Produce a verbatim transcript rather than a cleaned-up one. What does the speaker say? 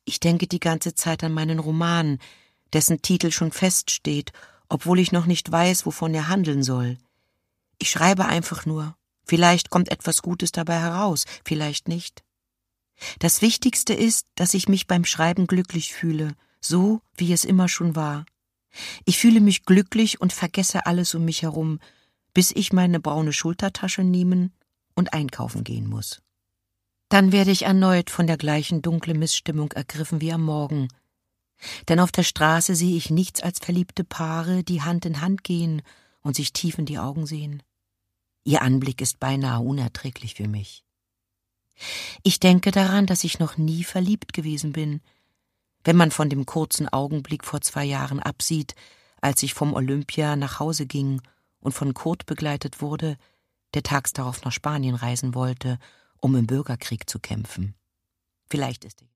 Ich denke die ganze Zeit an meinen Roman, dessen Titel schon feststeht, obwohl ich noch nicht weiß, wovon er handeln soll. Ich schreibe einfach nur. Vielleicht kommt etwas Gutes dabei heraus, vielleicht nicht. Das Wichtigste ist, dass ich mich beim Schreiben glücklich fühle, so wie es immer schon war. Ich fühle mich glücklich und vergesse alles um mich herum, bis ich meine braune Schultertasche nehmen und einkaufen gehen muss. Dann werde ich erneut von der gleichen dunklen Missstimmung ergriffen wie am Morgen. Denn auf der Straße sehe ich nichts als verliebte Paare, die Hand in Hand gehen und sich tief in die Augen sehen. Ihr Anblick ist beinahe unerträglich für mich. Ich denke daran, dass ich noch nie verliebt gewesen bin, wenn man von dem kurzen Augenblick vor zwei Jahren absieht, als ich vom Olympia nach Hause ging und von Kurt begleitet wurde, der tags darauf nach Spanien reisen wollte, um im Bürgerkrieg zu kämpfen. Vielleicht ist er